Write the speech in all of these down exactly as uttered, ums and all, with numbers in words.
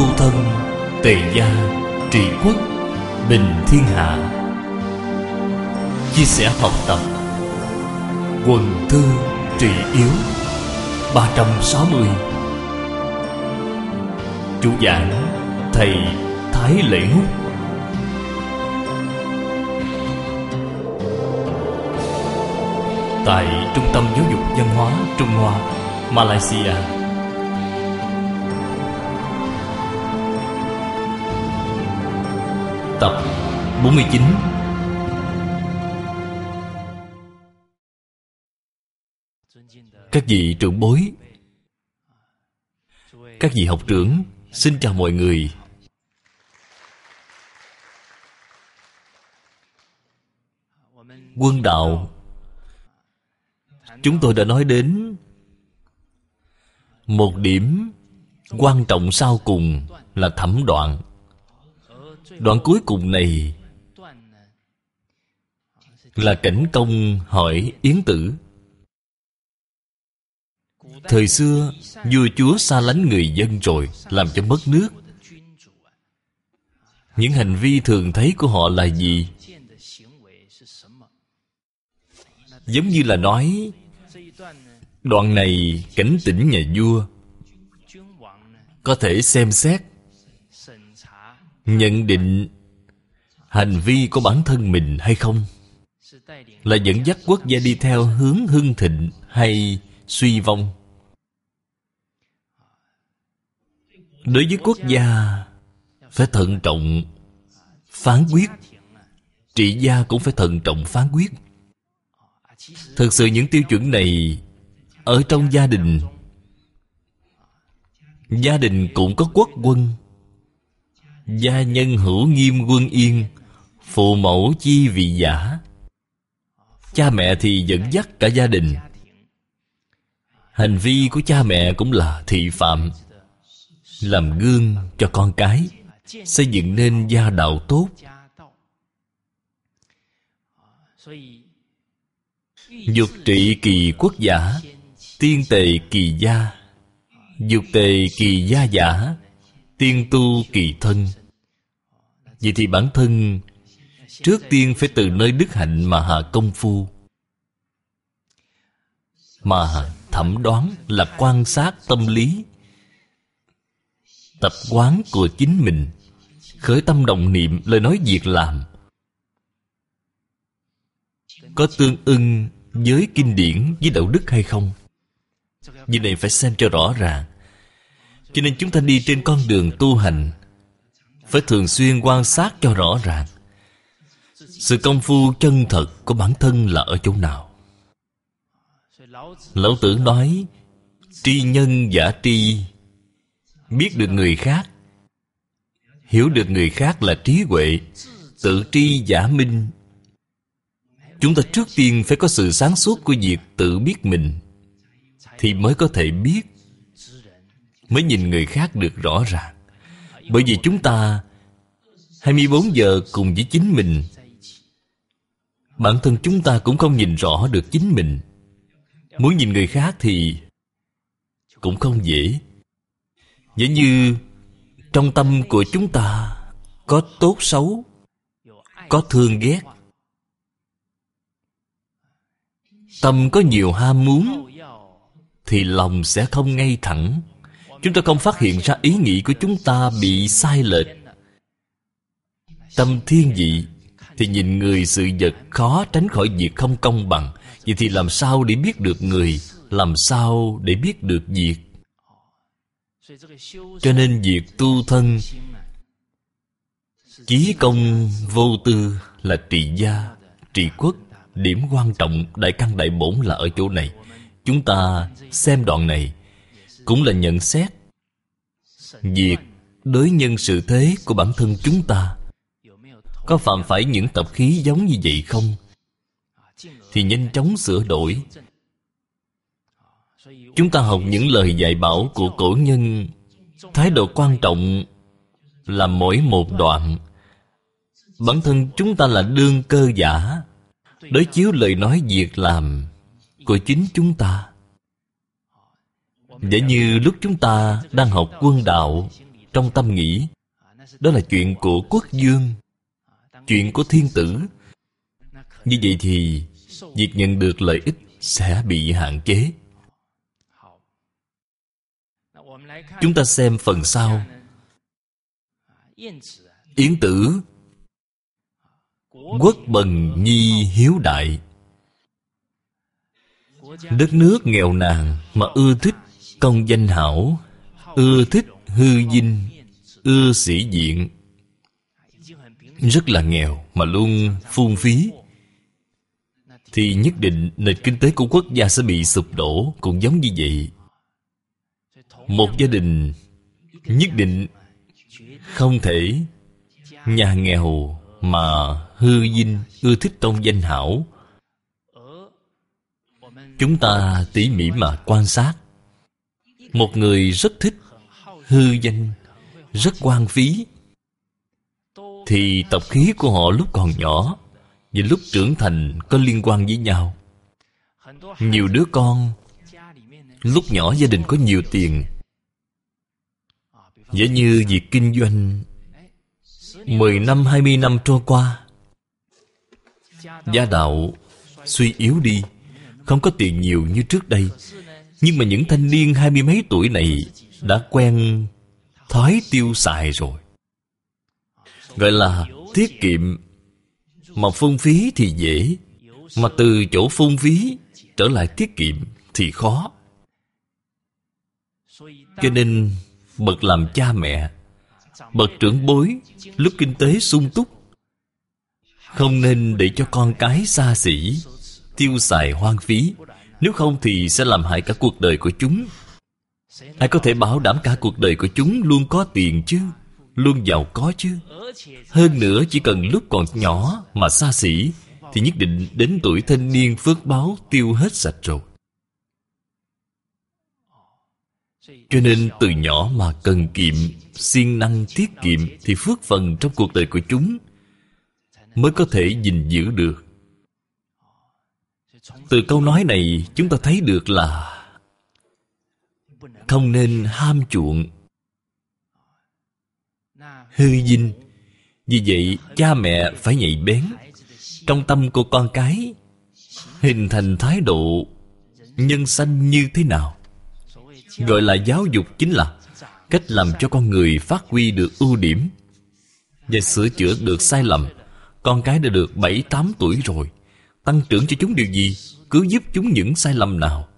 thân, tề gia, trị quốc, bình thiên hạ. Chia sẻ học tập Quần thư trị yếu ba trăm sáu mươi. Chủ giảng thầy Thái Lễ Ngúc. Tại Trung tâm Giáo dục Văn hóa Trung Hoa, Malaysia. Tập bốn mươi chín. Các vị trưởng bối, các vị học trưởng, xin chào mọi người. Quân đạo, chúng tôi đã nói đến một điểm quan trọng sau cùng là thẩm đoạn. Đoạn cuối cùng này là cảnh công hỏi Yến Tử. Thời xưa, vua chúa xa lánh người dân rồi, làm cho mất nước. Những hành vi thường thấy của họ là gì? Giống như là nói, đoạn này cảnh tỉnh nhà vua có thể xem xét, nhận định hành vi của bản thân mình hay không, là dẫn dắt quốc gia đi theo hướng hưng thịnh hay suy vong. Đối với quốc gia phải thận trọng phán quyết, trị gia cũng phải thận trọng phán quyết. Thực sự những tiêu chuẩn này ở trong gia đình, gia đình cũng có quốc quân. Gia nhân hữu nghiêm quân yên, phụ mẫu chi vị giả. Cha mẹ thì dẫn dắt cả gia đình. Hành vi của cha mẹ cũng là thị phạm, làm gương cho con cái, xây dựng nên gia đạo tốt. Dục trị kỳ quốc giả, tiên tề kỳ gia. Dục tề kỳ gia giả, tiên tu kỳ thân. Vậy thì bản thân trước tiên phải từ nơi đức hạnh mà hạ công phu. Mà thẩm đoán là quan sát tâm lý, tập quán của chính mình, khởi tâm động niệm, lời nói việc làm có tương ưng với kinh điển, với đạo đức hay không. Việc này phải xem cho rõ ràng. Cho nên chúng ta đi trên con đường tu hành phải thường xuyên quan sát cho rõ ràng sự công phu chân thật của bản thân là ở chỗ nào. Lão Tử nói, tri nhân giả tri. Biết được người khác, hiểu được người khác là trí huệ. Tự tri giả minh. Chúng ta trước tiên phải có sự sáng suốt của việc tự biết mình, thì mới có thể biết, mới nhìn người khác được rõ ràng. Bởi vì chúng ta hai mươi bốn giờ cùng với chính mình, bản thân chúng ta cũng không nhìn rõ được chính mình. Muốn nhìn người khác thì cũng không dễ. Giống như trong tâm của chúng ta có tốt xấu, có thương ghét. Tâm có nhiều ham muốn thì lòng sẽ không ngay thẳng. Chúng ta không phát hiện ra ý nghĩ của chúng ta bị sai lệch. Tâm thiên vị thì nhìn người sự vật khó tránh khỏi việc không công bằng. Vậy thì làm sao để biết được người, làm sao để biết được việc? Cho nên việc tu thân chí công vô tư là trị gia, trị quốc. Điểm quan trọng đại căn đại bổn là ở chỗ này. Chúng ta xem đoạn này cũng là nhận xét việc đối nhân sự thế của bản thân chúng ta có phạm phải những tập khí giống như vậy không, thì nhanh chóng sửa đổi. Chúng ta học những lời dạy bảo của cổ nhân. Thái độ quan trọng là mỗi một đoạn. Bản thân chúng ta là đương cơ giả, đối chiếu lời nói việc làm của chính chúng ta. Giả như lúc chúng ta đang học quân đạo, trong tâm nghĩ. Đó là chuyện của quốc vương, chuyện của thiên tử. Như vậy thì việc nhận được lợi ích sẽ bị hạn chế. Chúng ta xem phần sau. Yến Tử, quốc bần nhi hiếu đại. Đất nước nghèo nàn mà ưa thích công danh hảo, ưa thích hư vinh, ưa sĩ diện. Rất là nghèo mà luôn phung phí, thì nhất định nền kinh tế của quốc gia sẽ bị sụp đổ. Cũng giống như vậy, một gia đình nhất định không thể nhà nghèo mà hư vinh, ưa thích công danh hảo. Chúng ta tỉ mỉ mà quan sát, một người rất thích hư danh, rất hoang phí, thì tập khí của họ lúc còn nhỏ và lúc trưởng thành có liên quan với nhau. Nhiều đứa con lúc nhỏ gia đình có nhiều tiền, giả như việc kinh doanh, mười năm, hai mươi năm trôi qua, gia đạo suy yếu đi, không có tiền nhiều như trước đây. Nhưng mà những thanh niên hai mươi mấy tuổi này đã quen thói tiêu xài rồi. Gọi là tiết kiệm. Mà phung phí thì dễ, mà từ chỗ phung phí trở lại tiết kiệm thì khó. Cho nên bậc làm cha mẹ, bậc trưởng bối, lúc kinh tế sung túc, không nên để cho con cái xa xỉ, tiêu xài hoang phí. Nếu không thì sẽ làm hại cả cuộc đời của chúng. Ai có thể bảo đảm cả cuộc đời của chúng luôn có tiền chứ, luôn giàu có chứ? Hơn nữa, chỉ cần lúc còn nhỏ mà xa xỉ, thì nhất định đến tuổi thanh niên phước báo tiêu hết sạch rồi. Cho nên từ nhỏ mà cần kiệm, siêng năng tiết kiệm, thì phước phần trong cuộc đời của chúng mới có thể gìn giữ được. Từ câu nói này chúng ta thấy được là không nên ham chuộng hư vinh. Vì vậy cha mẹ phải nhạy bén trong tâm của con cái, hình thành thái độ nhân sanh như thế nào. Gọi là giáo dục chính là cách làm cho con người phát huy được ưu điểm và sửa chữa được sai lầm. Con cái đã được bảy tám tuổi rồi, tăng trưởng cho chúng điều gì? Cứ giúp chúng những sai lầm nào.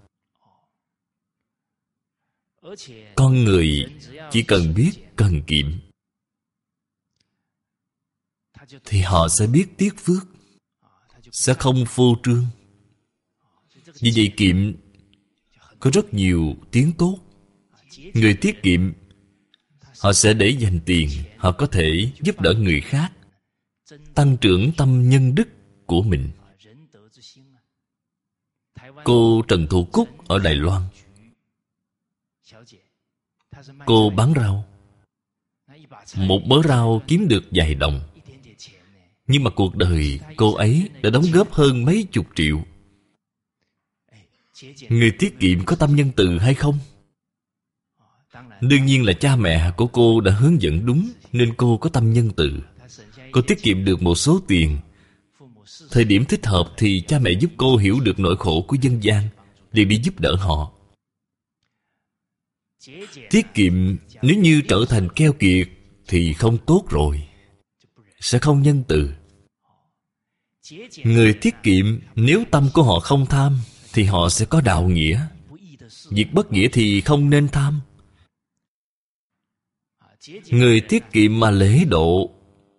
Con người chỉ cần biết cần kiệm, thì họ sẽ biết tiếc phước, sẽ không phô trương. Vì vậy kiệm có rất nhiều tiếng tốt. Người tiết kiệm, họ sẽ để dành tiền, họ có thể giúp đỡ người khác, tăng trưởng tâm nhân đức của mình. Cô Trần Thủ Cúc ở Đài Loan, cô bán rau. Một bớ rau kiếm được vài đồng, nhưng mà cuộc đời cô ấy đã đóng góp hơn mấy chục triệu. Người tiết kiệm có tâm nhân từ hay không? Đương nhiên là cha mẹ của cô đã hướng dẫn đúng, nên cô có tâm nhân từ. Cô tiết kiệm được một số tiền. Thời điểm thích hợp thì cha mẹ giúp cô hiểu được nỗi khổ của dân gian, liền đi giúp đỡ họ. Tiết kiệm nếu như trở thành keo kiệt thì không tốt rồi, sẽ không nhân từ. Người tiết kiệm nếu tâm của họ không tham, thì họ sẽ có đạo nghĩa. Việc bất nghĩa thì không nên tham. Người tiết kiệm mà lễ độ,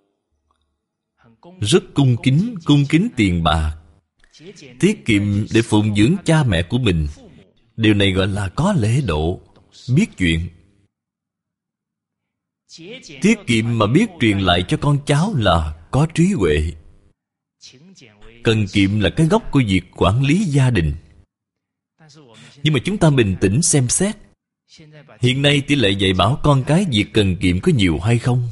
rất cung kính, cung kính tiền bạc, tiết kiệm để phụng dưỡng cha mẹ của mình. Điều này gọi là có lễ độ, biết chuyện. Tiết kiệm mà biết truyền lại cho con cháu là có trí huệ. Cần kiệm là cái gốc của việc quản lý gia đình. Nhưng mà chúng ta bình tĩnh xem xét, hiện nay tỷ lệ dạy bảo con cái việc cần kiệm có nhiều hay không?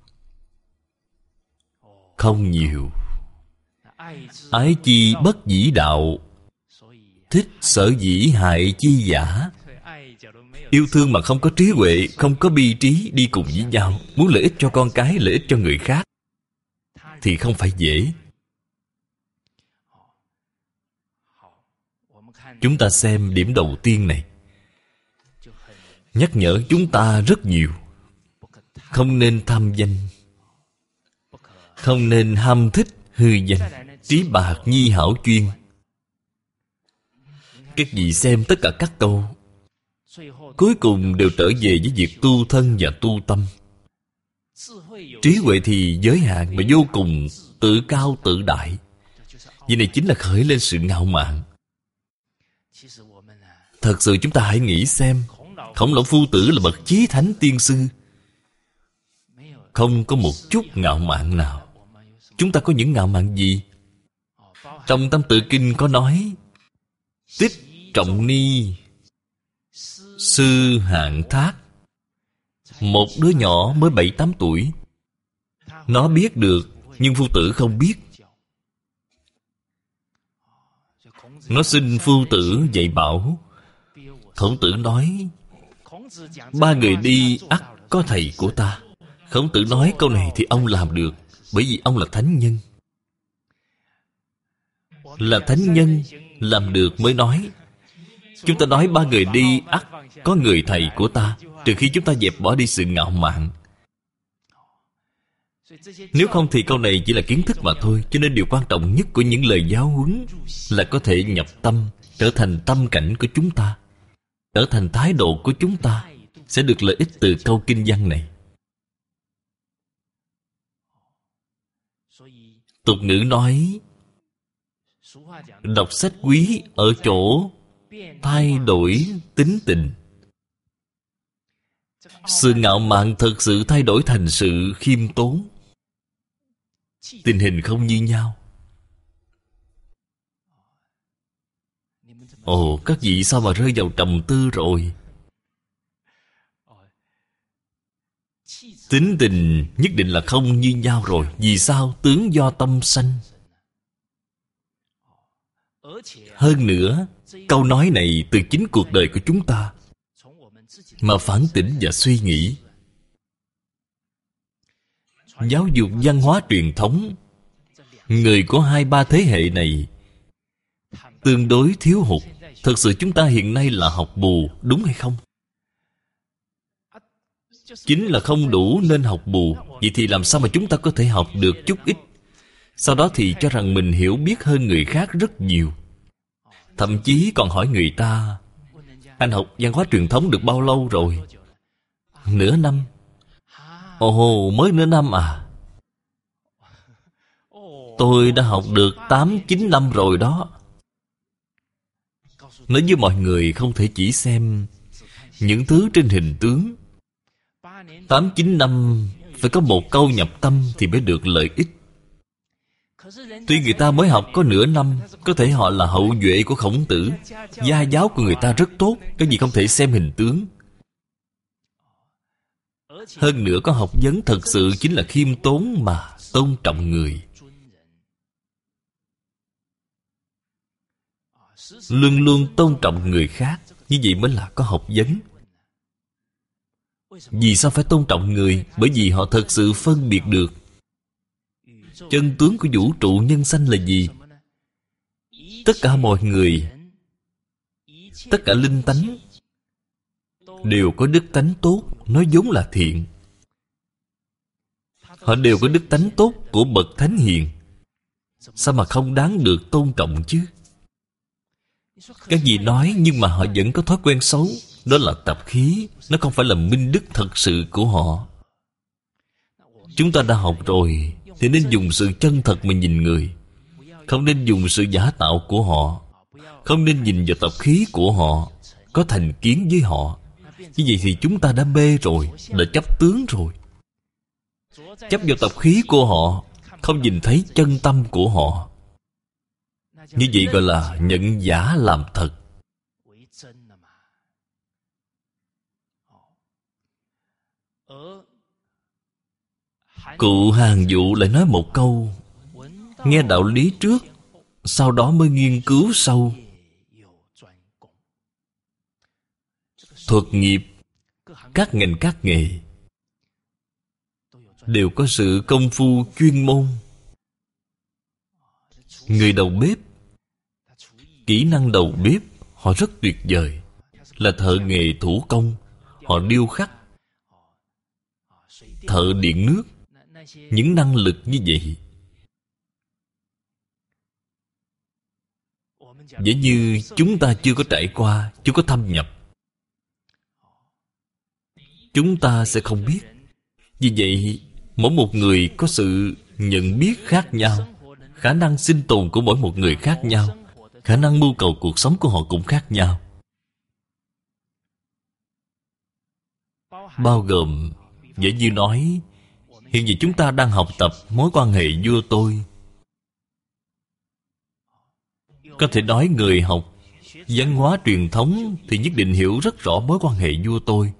Không nhiều. Ái chi bất dĩ đạo, thích sở dĩ hại chi giả. Yêu thương mà không có trí huệ, không có bi trí đi cùng với nhau, muốn lợi ích cho con cái, lợi ích cho người khác, thì không phải dễ. Chúng ta xem điểm đầu tiên này, nhắc nhở chúng ta rất nhiều. Không nên tham danh, không nên ham thích hư danh, trí bạc nhi hảo chuyên. Các vị xem tất cả các câu, cuối cùng đều trở về với việc tu thân và tu tâm. Trí huệ thì giới hạn mà vô cùng tự cao tự đại. Vì này chính là khởi lên sự ngạo mạn. Thật sự chúng ta hãy nghĩ xem, Khổng Lão Phu Tử là bậc chí thánh tiên sư, không có một chút ngạo mạn nào. Chúng ta có những ngạo mạn gì? Trong Tâm Tự Kinh có nói: Tích Trọng Ni Sư Hạng Thác. Một đứa nhỏ mới bảy tám tuổi, nó biết được, nhưng Phu Tử không biết. Nó xin Phu Tử dạy bảo. Khổng Tử nói: Ba người đi ắt có thầy của ta. Khổng Tử nói câu này thì ông làm được, bởi vì ông là thánh nhân. Là thánh nhân làm được mới nói. Chúng ta nói ba người đi ắt có người thầy của ta, trừ khi chúng ta dẹp bỏ đi sự ngạo mạn. Nếu không thì câu này chỉ là kiến thức mà thôi. Cho nên điều quan trọng nhất của những lời giáo huấn là có thể nhập tâm, trở thành tâm cảnh của chúng ta, trở thành thái độ của chúng ta, sẽ được lợi ích từ câu kinh văn này. Tục ngữ nói, đọc sách quý ở chỗ thay đổi tính tình. Sự ngạo mạn thật sự thay đổi thành sự khiêm tốn. Tình hình không như nhau. Ồ, các vị sao mà rơi vào trầm tư rồi? Tính tình nhất định là không như nhau rồi. Vì sao? Tướng do tâm sanh. Hơn nữa, câu nói này từ chính cuộc đời của chúng ta mà phản tỉnh và suy nghĩ. Giáo dục văn hóa truyền thống, người của hai ba thế hệ này tương đối thiếu hụt. Thật sự chúng ta hiện nay là học bù, đúng hay không? Chính là không đủ nên học bù. Vậy thì làm sao mà chúng ta có thể học được chút ít, sau đó thì cho rằng mình hiểu biết hơn người khác rất nhiều. Thậm chí còn hỏi người ta: anh học văn hóa truyền thống được bao lâu rồi? Nửa năm. Ồ, mới nửa năm à? Tôi đã học được tám chín năm rồi đó. Nói với mọi người không thể chỉ xem những thứ trên hình tướng. Tám chín năm phải có một câu nhập tâm thì mới được lợi ích. Tuy người ta mới học có nửa năm, có thể họ là hậu duệ của Khổng Tử, gia giáo của người ta rất tốt, cái gì không thể xem hình tướng. Hơn nữa có học vấn thật sự chính là khiêm tốn mà tôn trọng người. Luôn luôn tôn trọng người khác, như vậy mới là có học vấn. Vì sao phải tôn trọng người? Bởi vì họ thật sự phân biệt được chân tướng của vũ trụ nhân sanh là gì. Tất cả mọi người, tất cả linh tánh đều có đức tánh tốt, nói vốn là thiện. Họ đều có đức tánh tốt của bậc thánh hiền. Sao mà không đáng được tôn trọng chứ? Các vị nói, nhưng mà họ vẫn có thói quen xấu. Đó là tập khí, nó không phải là minh đức thật sự của họ. Chúng ta đã học rồi thì nên dùng sự chân thật mà nhìn người, không nên dùng sự giả tạo của họ, không nên nhìn vào tập khí của họ, có thành kiến với họ. Như vậy thì chúng ta đã mê rồi, đã chấp tướng rồi. Chấp vào tập khí của họ, không nhìn thấy chân tâm của họ. Như vậy gọi là nhận giả làm thật. Cụ Hàng Dụ lại nói một câu: nghe đạo lý trước, sau đó mới nghiên cứu sâu. thuật nghiệp, các ngành các nghề đều có sự công phu chuyên môn. Người đầu bếp, kỹ năng đầu bếp họ rất tuyệt vời, là thợ nghề thủ công. Họ điêu khắc, thợ điện nước, những năng lực như vậy. Giả như chúng ta chưa có trải qua, chưa có thâm nhập, chúng ta sẽ không biết. Vì vậy, mỗi một người có sự nhận biết khác nhau, khả năng sinh tồn của mỗi một người khác nhau, khả năng mưu cầu cuộc sống của họ cũng khác nhau. Bao gồm, giả như nói, hiện giờ chúng ta đang học tập mối quan hệ vua tôi. Có thể nói người học văn hóa truyền thống thì nhất định hiểu rất rõ mối quan hệ vua tôi.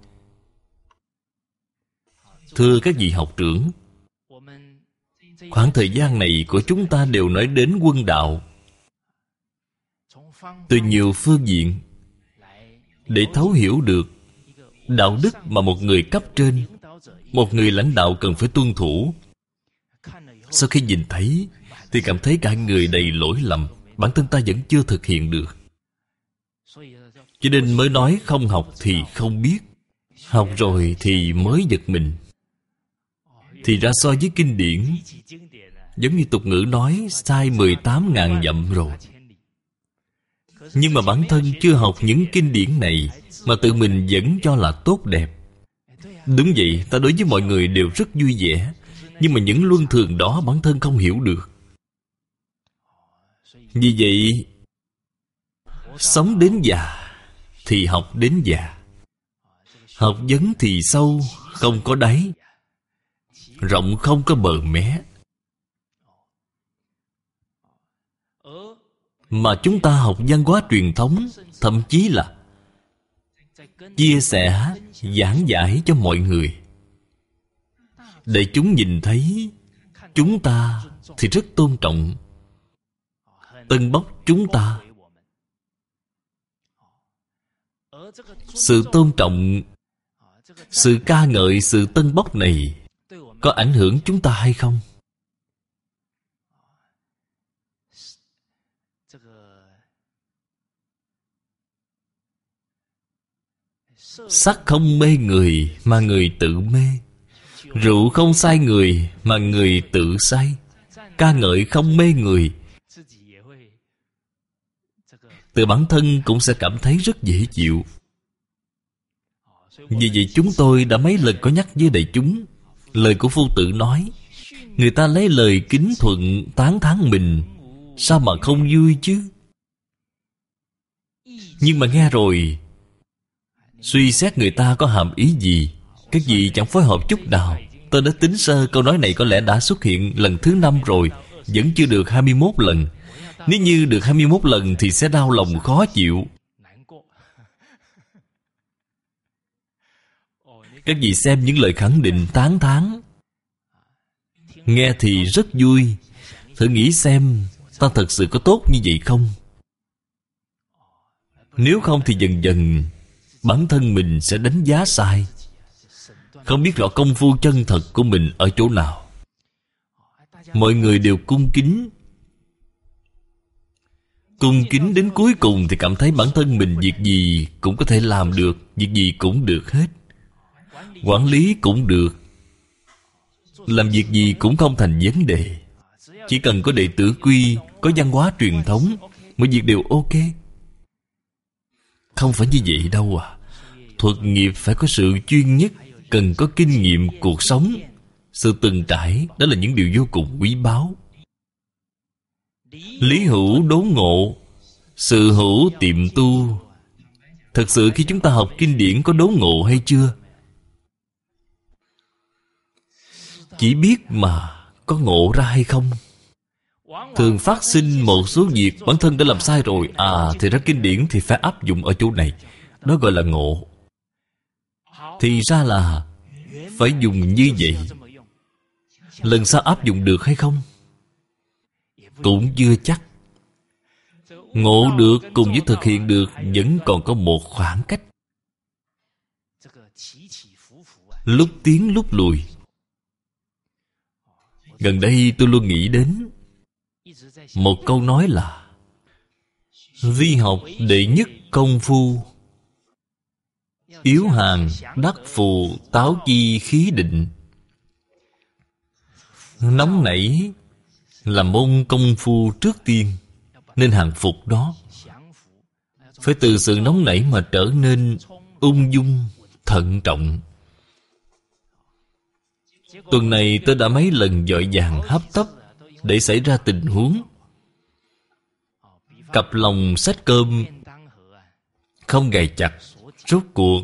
Thưa các vị học trưởng, khoảng thời gian này của chúng ta đều nói đến quân đạo, từ nhiều phương diện, để thấu hiểu được đạo đức mà một người cấp trên, một người lãnh đạo cần phải tuân thủ. Sau khi nhìn thấy thì cảm thấy cả người đầy lỗi lầm, bản thân ta vẫn chưa thực hiện được. Cho nên mới nói không học thì không biết, học rồi thì mới giật mình. Thì ra so với kinh điển, giống như tục ngữ nói, sai mười tám ngàn dặm rồi. Nhưng mà bản thân chưa học những kinh điển này, mà tự mình vẫn cho là tốt đẹp. Đúng vậy, ta đối với mọi người đều rất vui vẻ, nhưng mà những luân thường đó bản thân không hiểu được. Vì vậy, sống đến già thì học đến già. Học vấn thì sâu, không có đáy, rộng không có bờ mé. Mà chúng ta học văn hóa truyền thống, thậm chí là chia sẻ, giảng giải cho mọi người, để chúng nhìn thấy chúng ta thì rất tôn trọng, tân bốc chúng ta. Sự tôn trọng, sự ca ngợi, sự tân bốc này có ảnh hưởng chúng ta hay không? Sắc không mê người mà người tự mê, rượu không sai người mà người tự say, ca ngợi không mê người, tự bản thân cũng sẽ cảm thấy rất dễ chịu. Vì vậy chúng tôi đã mấy lần có nhắc với đại chúng, lời của Phu Tử nói, người ta lấy lời kính thuận tán thán mình, sao mà không vui chứ? Nhưng mà nghe rồi, suy xét người ta có hàm ý gì, các vị chẳng phối hợp chút nào. Tôi đã tính sơ câu nói này có lẽ đã xuất hiện lần thứ năm rồi, vẫn chưa được hai mươi mốt lần. Nếu như được hai mươi mốt lần thì sẽ đau lòng khó chịu. Các vị xem những lời khẳng định tán thán, nghe thì rất vui. Thử nghĩ xem, ta thật sự có tốt như vậy không? Nếu không thì dần dần bản thân mình sẽ đánh giá sai, không biết rõ công phu chân thật của mình ở chỗ nào. Mọi người đều cung kính, cung kính đến cuối cùng thì cảm thấy bản thân mình việc gì cũng có thể làm được, việc gì cũng được hết, quản lý cũng được, làm việc gì cũng không thành vấn đề. Chỉ cần có đệ tử quy, có văn hóa truyền thống, mọi việc đều ok. Không phải như vậy đâu à. Thuật nghiệp phải có sự chuyên nhất, cần có kinh nghiệm cuộc sống, sự từng trải, đó là những điều vô cùng quý báu. Lý hữu đốn ngộ, sự hữu tiệm tu. Thật sự khi chúng ta học kinh điển có đốn ngộ hay chưa? Chỉ biết mà có ngộ ra hay không? Thường phát sinh một số việc bản thân đã làm sai rồi, à thì ra kinh điển thì phải áp dụng ở chỗ này, đó gọi là ngộ. Thì ra là phải dùng như vậy. Lần sau áp dụng được hay không? Cũng chưa chắc. Ngộ được cùng với thực hiện được vẫn còn có một khoảng cách. lúc tiến lúc lùi. Gần đây tôi luôn nghĩ đến một câu nói là: vi học đệ nhất công phu, yếu hàn đắc phù táo chi khí định. Nóng nảy là môn công phu trước tiên, nên hàng phục đó. Phải từ sự nóng nảy mà trở nên ung dung, thận trọng. Tuần này tôi đã mấy lần vội vàng hấp tấp để xảy ra tình huống cặp lòng xách cơm không gài chặt, rốt cuộc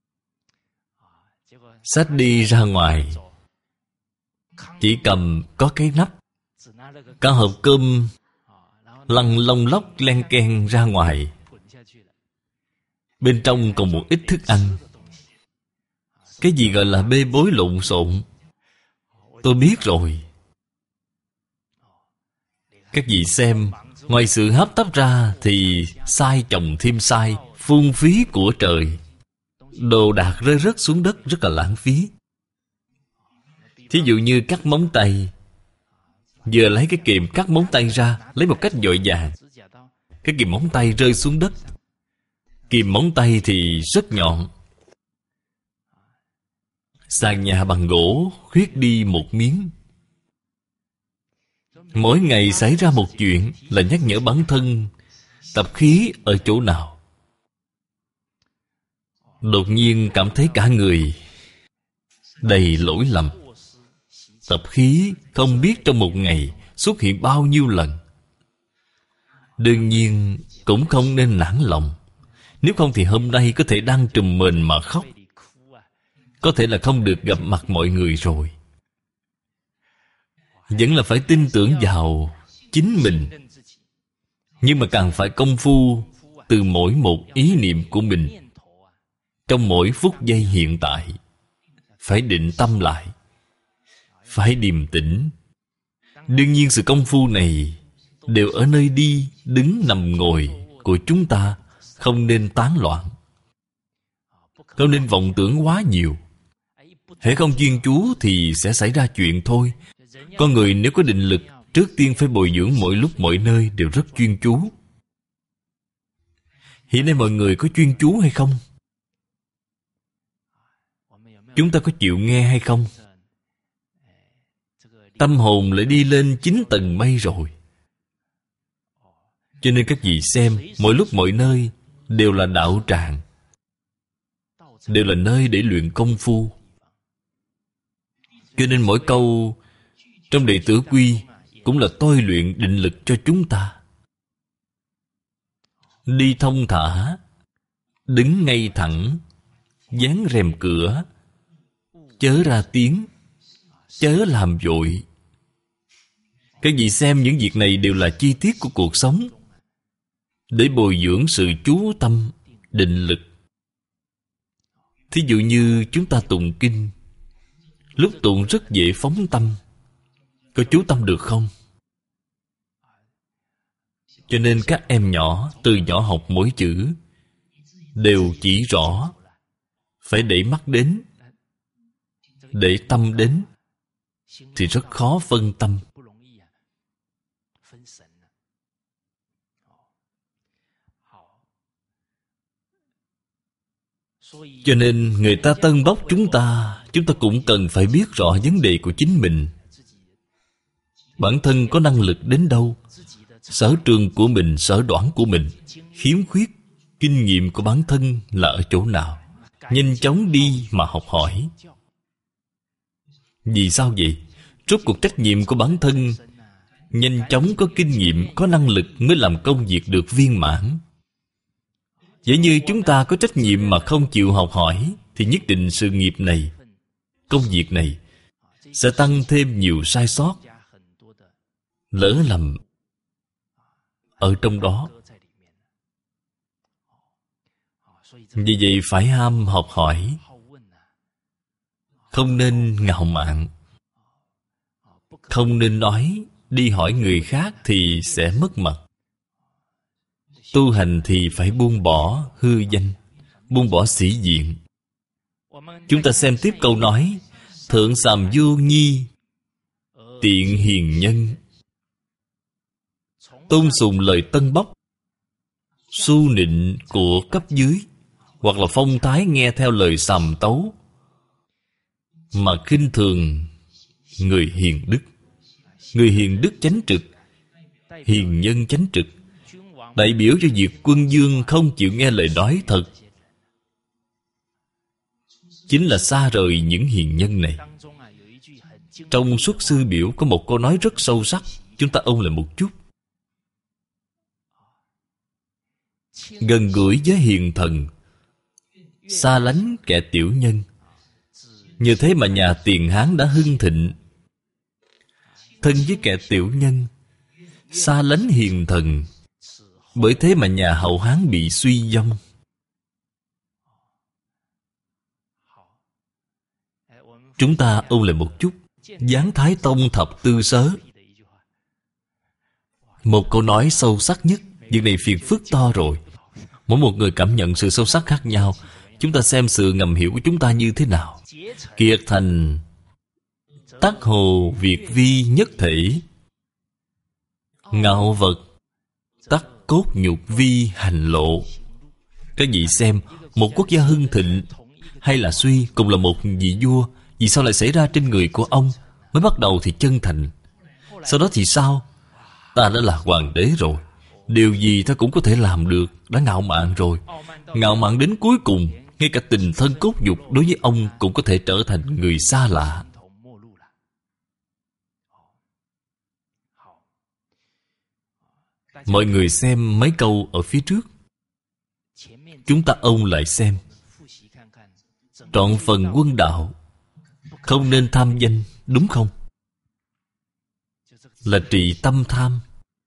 xách đi ra ngoài, chỉ cầm có cái nắp, cả hộp cơm lăn lông lóc len keng ra ngoài. Bên trong còn một ít thức ăn. Cái gì gọi là bê bối lộn xộn, tôi biết rồi. Các vị xem, ngoài sự hấp tấp ra thì sai chồng thêm sai, phung phí của trời. Đồ đạc rơi rớt xuống đất rất là lãng phí. Thí dụ như cắt móng tay, vừa lấy cái kìm cắt móng tay ra, lấy một cách vội vàng, cái kìm móng tay rơi xuống đất. Kìm móng tay thì rất nhọn. Sàn nhà bằng gỗ khuyết đi một miếng. Mỗi ngày xảy ra một chuyện là nhắc nhở bản thân tập khí ở chỗ nào. Đột nhiên cảm thấy cả người đầy lỗi lầm. Tập khí không biết trong một ngày xuất hiện bao nhiêu lần. Đương nhiên cũng không nên nản lòng. Nếu không thì hôm nay có thể đang trùm mền mà khóc. Có thể là không được gặp mặt mọi người rồi. Vẫn là phải tin tưởng vào chính mình. Nhưng mà càng phải công phu từ mỗi một ý niệm của mình. Trong mỗi phút giây hiện tại, phải định tâm lại, phải điềm tĩnh. Đương nhiên sự công phu này đều ở nơi đi, đứng, nằm, ngồi của chúng ta. Không nên tán loạn, không nên vọng tưởng quá nhiều. Hễ không chuyên chú thì sẽ xảy ra chuyện thôi. Con người nếu có định lực, trước tiên phải bồi dưỡng mỗi lúc mọi nơi đều rất chuyên chú. Hiện nay mọi người có chuyên chú hay không? Chúng ta có chịu nghe hay không? Tâm hồn lại đi lên chín tầng mây rồi. Cho nên các vị xem, mỗi lúc mọi nơi đều là đạo tràng, đều là nơi để luyện công phu. Cho nên mỗi câu trong đệ tử quy cũng là tôi luyện định lực cho chúng ta. Đi thông thả, đứng ngay thẳng, dán rèm cửa, chớ ra tiếng, chớ làm vội. Các vị xem, những việc này đều là chi tiết của cuộc sống, để bồi dưỡng sự chú tâm, định lực. Thí dụ như chúng ta tụng kinh, lúc tụng rất dễ phóng tâm. Có chú tâm được không? Cho nên các em nhỏ từ nhỏ học mỗi chữ đều chỉ rõ, phải để mắt đến, để tâm đến, thì rất khó phân tâm. Cho nên người ta tân bốc chúng ta, chúng ta cũng cần phải biết rõ vấn đề của chính mình. Bản thân có năng lực đến đâu, sở trường của mình, sở đoản của mình, khiếm khuyết, kinh nghiệm của bản thân là ở chỗ nào. Nhanh chóng đi mà học hỏi. Vì sao vậy? Rốt cuộc trách nhiệm của bản thân, nhanh chóng có kinh nghiệm, có năng lực mới làm công việc được viên mãn. Vậy như chúng ta có trách nhiệm mà không chịu học hỏi, thì nhất định sự nghiệp này, công việc này sẽ tăng thêm nhiều sai sót, lỡ lầm ở trong đó. Vì vậy phải ham học hỏi, không nên ngạo mạn, không nên nói đi hỏi người khác thì sẽ mất mặt. Tu hành thì phải buông bỏ hư danh, buông bỏ sĩ diện. Chúng ta xem tiếp câu nói: thượng sàm vô nhi, tiện hiền nhân, tôn sùng lời tân bốc, su nịnh của cấp dưới, hoặc là phong thái nghe theo lời sàm tấu, mà khinh thường người hiền đức. Người hiền đức chánh trực, hiền nhân chánh trực, đại biểu cho việc quân vương không chịu nghe lời nói thật, chính là xa rời những hiền nhân này. Trong Xuất Sư Biểu có một câu nói rất sâu sắc, chúng ta ôn lại một chút: gần gũi với hiền thần, xa lánh kẻ tiểu nhân. Như thế mà nhà Tiền Hán đã hưng thịnh. Thân với kẻ tiểu nhân, xa lánh hiền thần, bởi thế mà nhà Hậu Hán bị suy vong. Chúng ta ôn lại một chút Giáng Thái Tông Thập Tư Sớ. Một câu nói sâu sắc nhất. Việc này phiền phức to rồi. Mỗi một người cảm nhận sự sâu sắc khác nhau. Chúng ta xem sự ngầm hiểu của chúng ta như thế nào. Kiệt thành tắc hồ việt vi nhất thể, ngạo vật tắc cốt nhục vi hành lộ. Các vị xem, một quốc gia hưng thịnh hay là suy cùng là một vị vua, vì sao lại xảy ra trên người của ông? Mới bắt đầu thì chân thành, sau đó thì sao? Ta đã là hoàng đế rồi, điều gì ta cũng có thể làm được. Đã ngạo mạn rồi, ngạo mạn đến cuối cùng, ngay cả tình thân cốt nhục đối với ông cũng có thể trở thành người xa lạ. Mọi người xem mấy câu ở phía trước, chúng ta ôn lại xem. Trọn phần quân đạo, không nên tham danh, đúng không? Là trị tâm tham.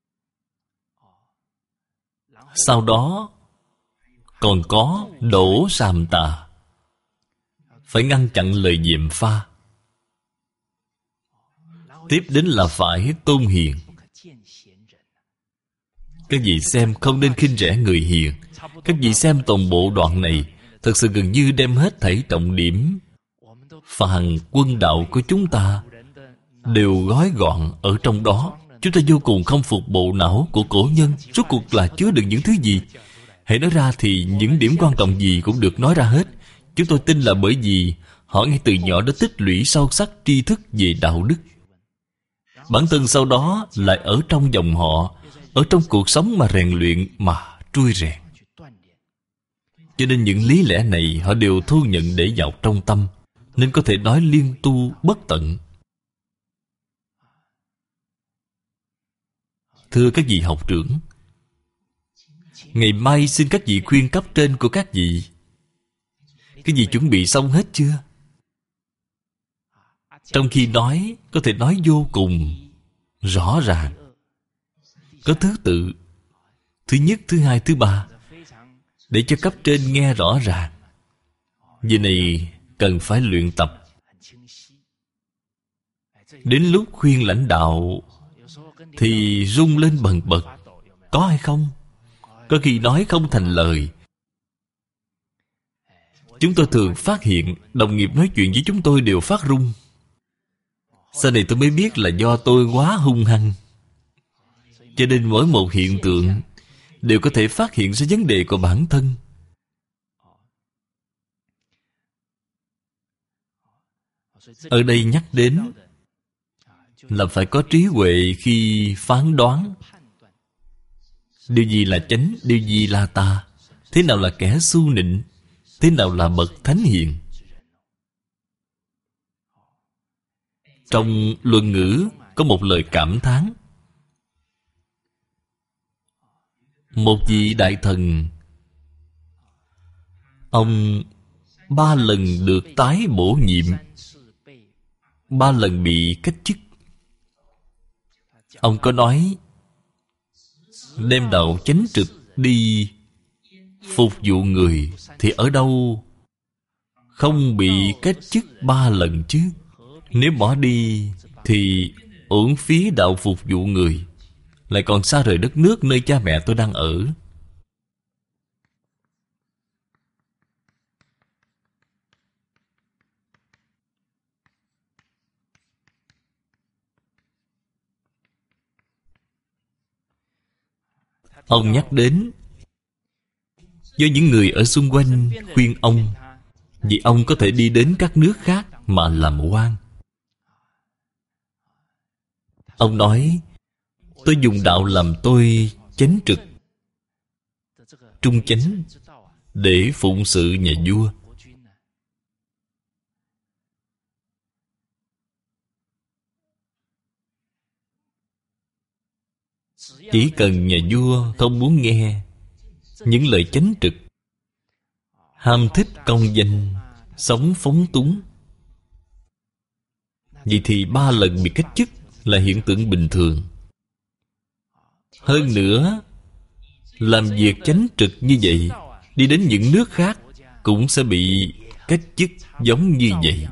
Sau đó còn có đổ sàm tà, phải ngăn chặn lời gièm pha. Tiếp đến là phải tôn hiền. Các vị xem, không nên khinh rẻ người hiền. Các vị xem toàn bộ đoạn này, thật sự gần như đem hết thảy trọng điểm phàn quân đạo của chúng ta đều gói gọn ở trong đó. Chúng ta vô cùng không phục bộ não của cổ nhân. Rốt cuộc là chứa đựng những thứ gì? Hãy nói ra thì những điểm quan trọng gì cũng được nói ra hết. Chúng tôi tin là bởi vì họ ngay từ nhỏ đã tích lũy sâu sắc tri thức về đạo đức. Bản thân sau đó lại ở trong dòng họ, ở trong cuộc sống mà rèn luyện, mà trui rèn. Cho nên những lý lẽ này họ đều thu nhận để vào trong tâm, nên có thể nói liên tu bất tận. Thưa các vị học trưởng, ngày mai xin các vị khuyên cấp trên của các vị. Cái gì chuẩn bị xong hết chưa? Trong khi nói, có thể nói vô cùng rõ ràng, có thứ tự, thứ nhất, thứ hai, thứ ba, để cho cấp trên nghe rõ ràng. Vì này cần phải luyện tập. Đến lúc khuyên lãnh đạo thì rung lên bần bật. Có hay không? Có khi nói không thành lời. Chúng tôi thường phát hiện đồng nghiệp nói chuyện với chúng tôi đều phát run. Sau này tôi mới biết là do tôi quá hung hăng. Cho nên mỗi một hiện tượng đều có thể phát hiện ra vấn đề của bản thân. Ở đây nhắc đến là phải có trí huệ khi phán đoán. Điều gì là chánh, điều gì là tà, thế nào là kẻ su nịnh, thế nào là bậc thánh hiền. Trong Luận Ngữ có một lời cảm thán. Một vị đại thần, ông ba lần được tái bổ nhiệm, ba lần bị cách chức. Ông có nói, đem đạo chánh trực đi phục vụ người thì ở đâu không bị cách chức ba lần chứ? Nếu bỏ đi thì uổng phí đạo phục vụ người, lại còn xa rời đất nước nơi cha mẹ tôi đang ở. Ông nhắc đến do những người ở xung quanh khuyên ông, vì ông có thể đi đến các nước khác mà làm quan. Ông nói, tôi dùng đạo làm tôi chánh trực, trung chánh để phụng sự nhà vua. Chỉ cần nhà vua không muốn nghe những lời chánh trực, ham thích công danh, sống phóng túng, vậy thì ba lần bị cách chức là hiện tượng bình thường. Hơn nữa, làm việc chánh trực như vậy, đi đến những nước khác cũng sẽ bị cách chức giống như vậy.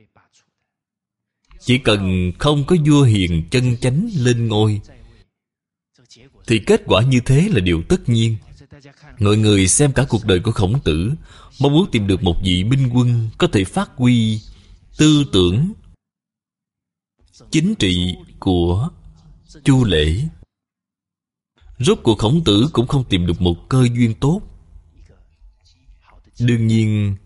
Chỉ cần không có vua hiền chân chánh lên ngôi, thì kết quả như thế là điều tất nhiên. Mọi người xem cả cuộc đời của Khổng Tử, mong muốn tìm được một vị minh quân có thể phát huy tư tưởng chính trị của Chu Lễ. Rốt cuộc Khổng Tử cũng không tìm được một cơ duyên tốt. Đương nhiên,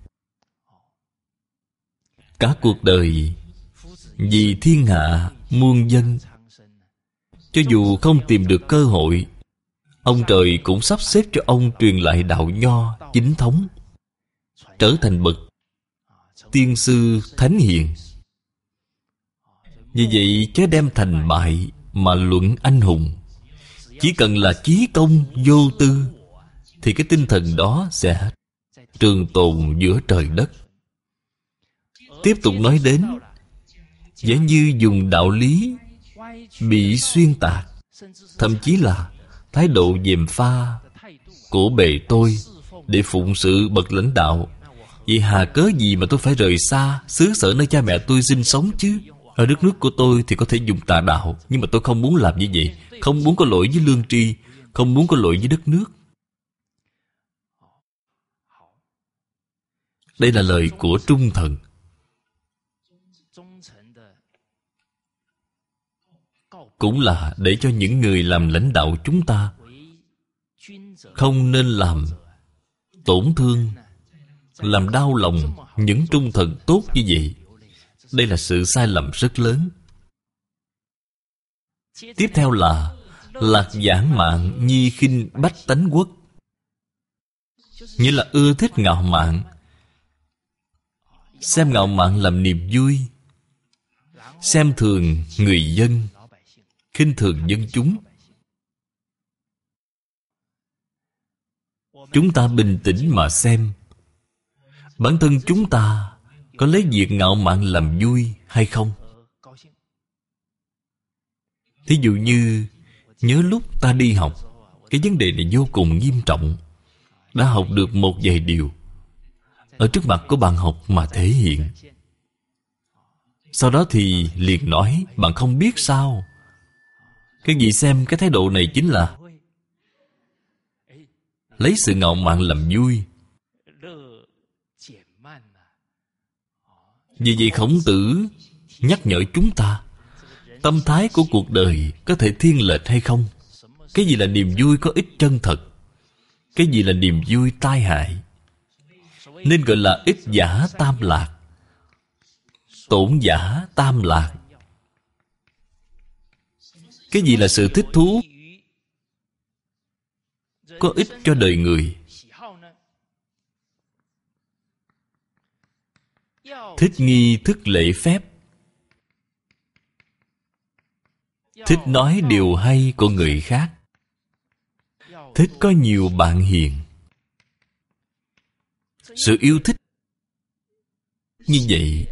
cả cuộc đời vì thiên hạ muôn dân, cho dù không tìm được cơ hội, ông trời cũng sắp xếp cho ông truyền lại đạo nho chính thống, trở thành bậc tiên sư thánh hiền. Vì vậy chớ đem thành bại mà luận anh hùng. Chỉ cần là chí công vô tư, thì cái tinh thần đó sẽ trường tồn giữa trời đất. Tiếp tục nói đến, giả như dùng đạo lý bị xuyên tạc, thậm chí là thái độ gièm pha của bề tôi để phụng sự bậc lãnh đạo, vậy hà cớ gì mà tôi phải rời xa xứ sở nơi cha mẹ tôi sinh sống chứ? Ở đất nước của tôi thì có thể dùng tà đạo, nhưng mà tôi không muốn làm như vậy. Không muốn có lỗi với lương tri, không muốn có lỗi với đất nước. Đây là lời của trung thần. Cũng là để cho những người làm lãnh đạo chúng ta không nên làm tổn thương, làm đau lòng những trung thần tốt như vậy. Đây là sự sai lầm rất lớn. Tiếp theo là lạc giảng mạn nhi khinh bách tánh quốc. Nghĩa là ưa thích ngạo mạn, xem ngạo mạn làm niềm vui, xem thường người dân, khinh thường dân chúng. Chúng ta bình tĩnh mà xem, bản thân chúng ta có lấy việc ngạo mạn làm vui hay không? Thí dụ như, nhớ lúc ta đi học, cái vấn đề này vô cùng nghiêm trọng. Đã học được một vài điều, ở trước mặt của bạn học mà thể hiện. Sau đó thì liền nói, bạn không biết sao? Cái gì xem cái thái độ này chính là lấy sự ngạo mạn làm vui. Vì vậy Khổng Tử nhắc nhở chúng ta, tâm thái của cuộc đời có thể thiên lệch hay không? Cái gì là niềm vui có ích chân thật? Cái gì là niềm vui tai hại? Nên gọi là ích giả tam lạc, tổn giả tam lạc. Cái gì là sự thích thú có ích cho đời người? Thích nghi thức lễ phép, thích nói điều hay của người khác, thích có nhiều bạn hiền. Sự yêu thích như vậy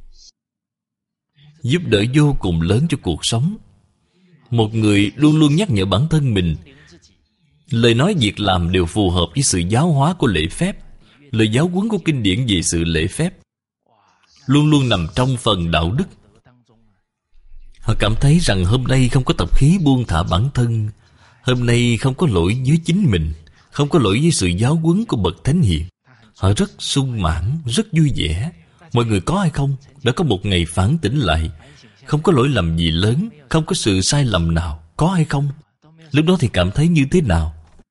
giúp đỡ vô cùng lớn cho cuộc sống. Một người luôn luôn nhắc nhở bản thân mình, lời nói việc làm đều phù hợp với sự giáo hóa của lễ phép. Lời giáo huấn của kinh điển về sự lễ phép luôn luôn nằm trong phần đạo đức. Họ cảm thấy rằng hôm nay không có tập khí buông thả bản thân, hôm nay không có lỗi với chính mình, không có lỗi với sự giáo huấn của bậc thánh hiền. Họ rất sung mãn, rất vui vẻ. Mọi người có hay không? Đã có một ngày phản tỉnh lại, không có lỗi lầm gì lớn, không có sự sai lầm nào, có hay không? Lúc đó thì cảm thấy như thế nào?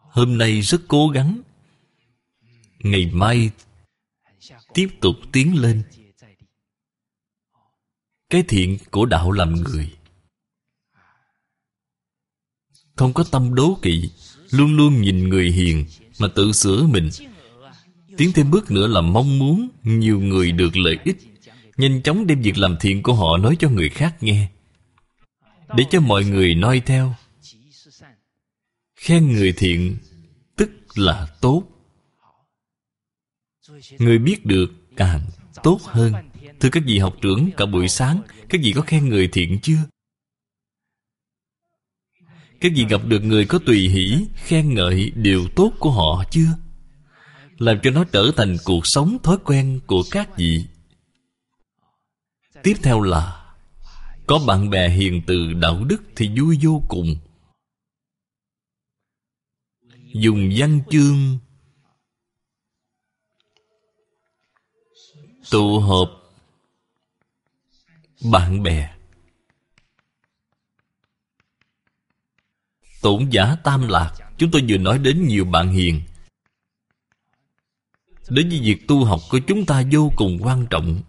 hôm nay rất cố gắng, ngày mai tiếp tục tiến lên. Cái thiện của đạo làm người, không có tâm đố kỵ, luôn luôn nhìn người hiền mà tự sửa mình. Tiến thêm bước nữa là mong muốn nhiều người được lợi ích, nhanh chóng đem việc làm thiện của họ nói cho người khác nghe, để cho mọi người noi theo. Khen người thiện tức là tốt. Người biết được càng tốt hơn. Thưa các vị học trưởng, cả buổi sáng các vị có khen người thiện chưa? Các vị gặp được người có tùy hỷ, khen ngợi điều tốt của họ chưa? Làm cho nó trở thành cuộc sống thói quen của các vị. Tiếp theo là có bạn bè hiền từ đạo đức thì vui vô cùng. Dùng văn chương tụ họp bạn bè. Tổn giả tam lạc, chúng tôi vừa nói đến nhiều bạn hiền. Đến với việc tu học của chúng ta vô cùng quan trọng.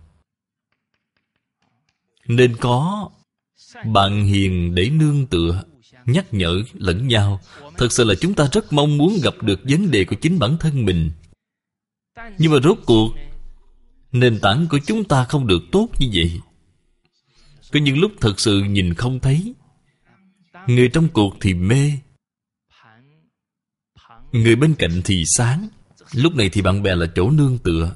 Nên có bạn hiền để nương tựa, nhắc nhở lẫn nhau. Thật sự là chúng ta rất mong muốn gặp được vấn đề của chính bản thân mình. Nhưng mà rốt cuộc nền tảng của chúng ta không được tốt như vậy. Có những lúc thật sự nhìn không thấy. Người trong cuộc thì mê, người bên cạnh thì sáng. Lúc này thì bạn bè là chỗ nương tựa.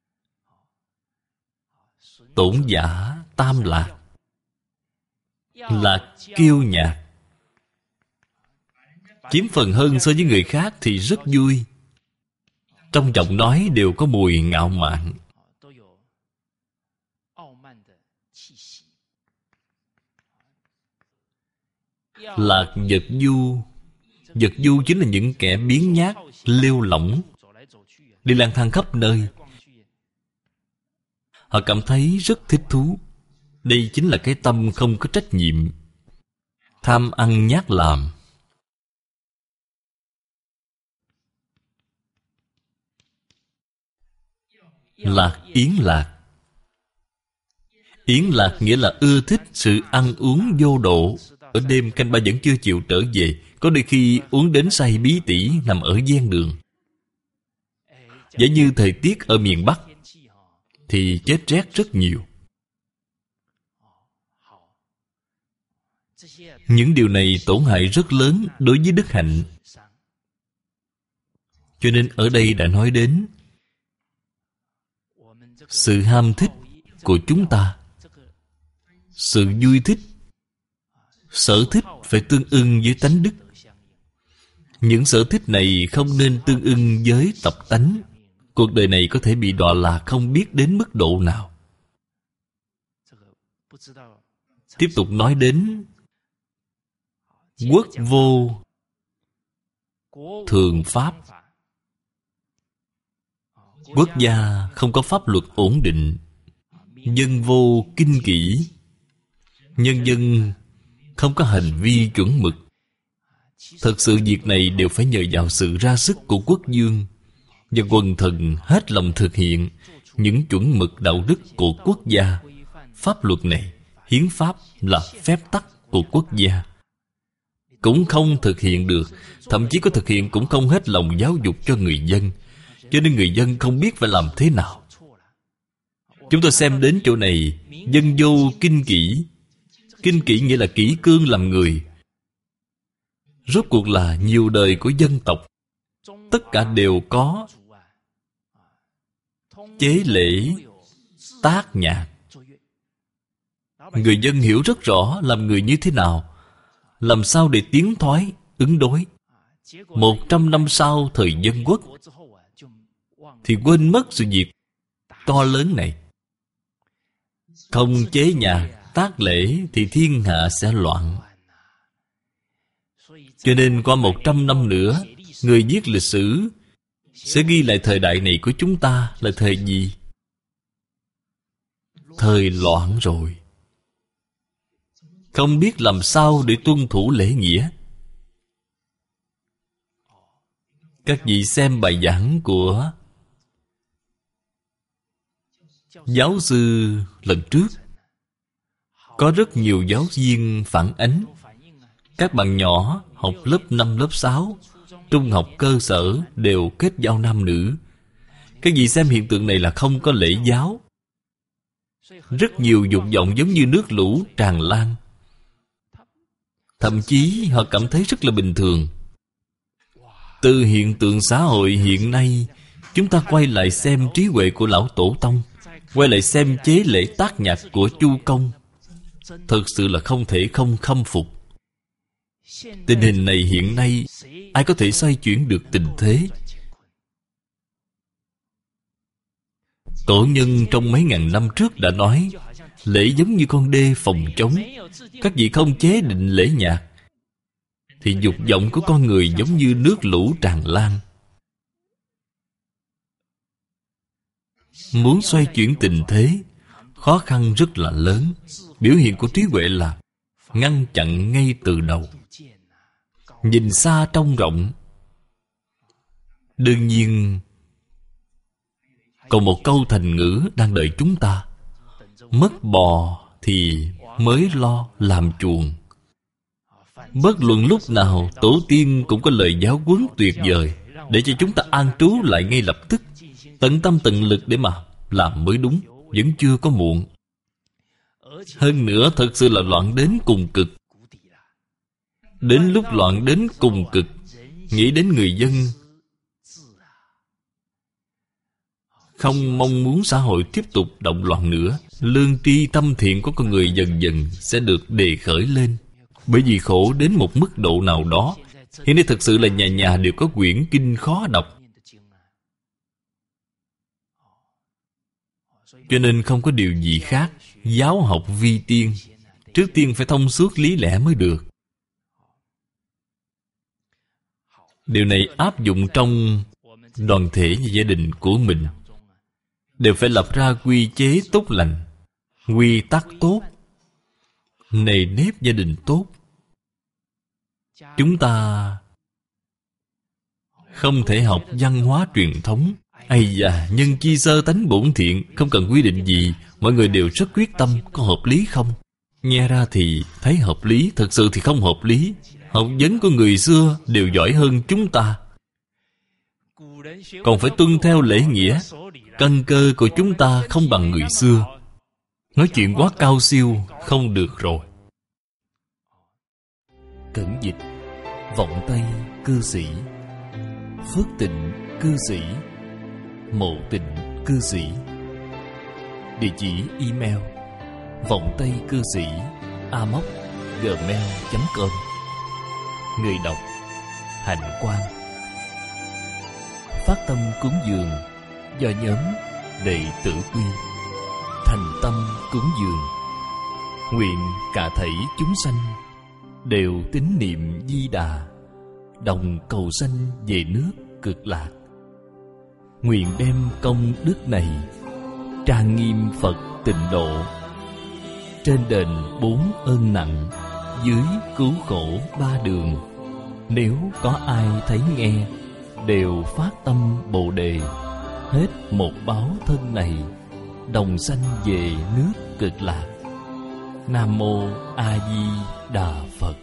Tổn giả tam lạc, lạc kiêu nhạc, chiếm phần hơn so với người khác thì rất vui. Trong giọng nói đều có mùi ngạo mạn. Lạc vật du. Vật du chính là những kẻ biếng nhác, lêu lỏng, đi lang thang khắp nơi. Họ cảm thấy rất thích thú. Đây chính là cái tâm không có trách nhiệm, tham ăn nhát làm. Lạc yến lạc. Yến lạc nghĩa là ưa thích sự ăn uống vô độ. Ở đêm canh ba vẫn chưa chịu trở về, có đôi khi uống đến say bí tỉ nằm ở ven đường. Giả như thời tiết ở miền Bắc thì chết rét rất nhiều. Những điều này tổn hại rất lớn đối với đức hạnh. Cho nên ở đây đã nói đến sự ham thích của chúng ta. Sự vui thích, sở thích phải tương ưng với tánh đức. Những sở thích này không nên tương ưng với tập tánh. Cuộc đời này có thể bị đọa lạc không biết đến mức độ nào. Tiếp tục nói đến quốc vô thường pháp. Quốc gia không có pháp luật ổn định. Dân vô kinh kỷ. Nhân dân không có hành vi chuẩn mực. Thật sự việc này đều phải nhờ vào sự ra sức của quốc vương và quần thần hết lòng thực hiện những chuẩn mực đạo đức của quốc gia. Pháp luật này, hiến pháp là phép tắc của quốc gia, cũng không thực hiện được. Thậm chí có thực hiện cũng không hết lòng giáo dục cho người dân. Cho nên người dân không biết phải làm thế nào. Chúng tôi xem đến chỗ này, dân vô kinh kỷ. Kinh kỷ nghĩa là kỷ cương làm người. Rốt cuộc là nhiều đời của dân tộc, tất cả đều có chế lễ, tác nhạc. Người dân hiểu rất rõ làm người như thế nào, làm sao để tiến thoái, ứng đối. Một trăm năm sau thời dân quốc thì quên mất sự việc to lớn này. Không chế nhạc, tác lễ thì thiên hạ sẽ loạn. Cho nên qua một trăm năm nữa, người viết lịch sử sẽ ghi lại thời đại này của chúng ta là thời gì? Thời loạn rồi. Không biết làm sao để tuân thủ lễ nghĩa. Các vị xem bài giảng của giáo sư lần trước, có rất nhiều giáo viên phản ánh các bạn nhỏ học lớp năm, lớp sáu, trung học cơ sở đều kết giao nam nữ. Các vị xem hiện tượng này là không có lễ giáo. Rất nhiều dục vọng giống như nước lũ tràn lan. Thậm chí họ cảm thấy rất là bình thường. Từ hiện tượng xã hội hiện nay, chúng ta quay lại xem trí huệ của Lão Tổ Tông, quay lại xem chế lễ tác nhạc của Chu Công, thực sự là không thể không khâm phục. Tình hình này hiện nay, ai có thể xoay chuyển được tình thế? Tổ nhân trong mấy ngàn năm trước đã nói, lễ giống như con đê phòng chống. Các vị không chế định lễ nhạc, thì dục vọng của con người giống như nước lũ tràn lan. Muốn xoay chuyển tình thế, khó khăn rất là lớn. Biểu hiện của trí huệ là ngăn chặn ngay từ đầu, nhìn xa trông rộng. Đương nhiên, còn một câu thành ngữ đang đợi chúng ta: mất bò thì mới lo làm chuồng. Bất luận lúc nào, tổ tiên cũng có lời giáo huấn tuyệt vời để cho chúng ta an trú lại ngay lập tức, tận tâm tận lực để mà làm mới đúng. Vẫn chưa có muộn. Hơn nữa, thật sự là loạn đến cùng cực. Đến lúc loạn đến cùng cực, nghĩ đến người dân, không mong muốn xã hội tiếp tục động loạn nữa. Lương tri tâm thiện của con người dần dần sẽ được đề khởi lên. Bởi vì khổ đến một mức độ nào đó. Hiện nay thực sự là nhà nhà đều có quyển kinh khó đọc, cho nên không có điều gì khác. Giáo học vi tiên, trước tiên phải thông suốt lý lẽ mới được. Điều này áp dụng trong đoàn thể và gia đình của mình, đều phải lập ra quy chế tốt lành, quy tắc tốt, nề nếp gia đình tốt. Chúng ta không thể học văn hóa truyền thống. Ây da, nhân chi sơ tánh bổn thiện, không cần quy định gì, mọi người đều rất quyết tâm. Có hợp lý không? Nghe ra thì thấy hợp lý, thực sự thì không hợp lý. Học vấn của người xưa đều giỏi hơn chúng ta, còn phải tuân theo lễ nghĩa. Căn cơ của chúng ta không bằng người xưa. Nói chuyện quá cao siêu không được rồi. Cẩn dịch: Vọng Tây cư sĩ, Phước Tịnh cư sĩ, Mộ Tịnh cư sĩ. Địa chỉ email: vọng tây cư sĩ a m o c gmail chấm com. Người đọc: Hạnh Quang. Phát tâm cúng dường do nhóm Đệ Tử Quy. Thành tâm cúng dường, nguyện cả thảy chúng sanh đều tín niệm Di Đà, đồng cầu sanh về nước Cực Lạc. Nguyện đem công đức này trang nghiêm Phật Tịnh Độ, trên đền bốn ơn nặng, dưới cứu khổ ba đường. Nếu có ai thấy nghe, đều phát tâm Bồ Đề, hết một báo thân này, đồng sanh về nước Cực Lạc. Nam Mô A Di Đà Phật.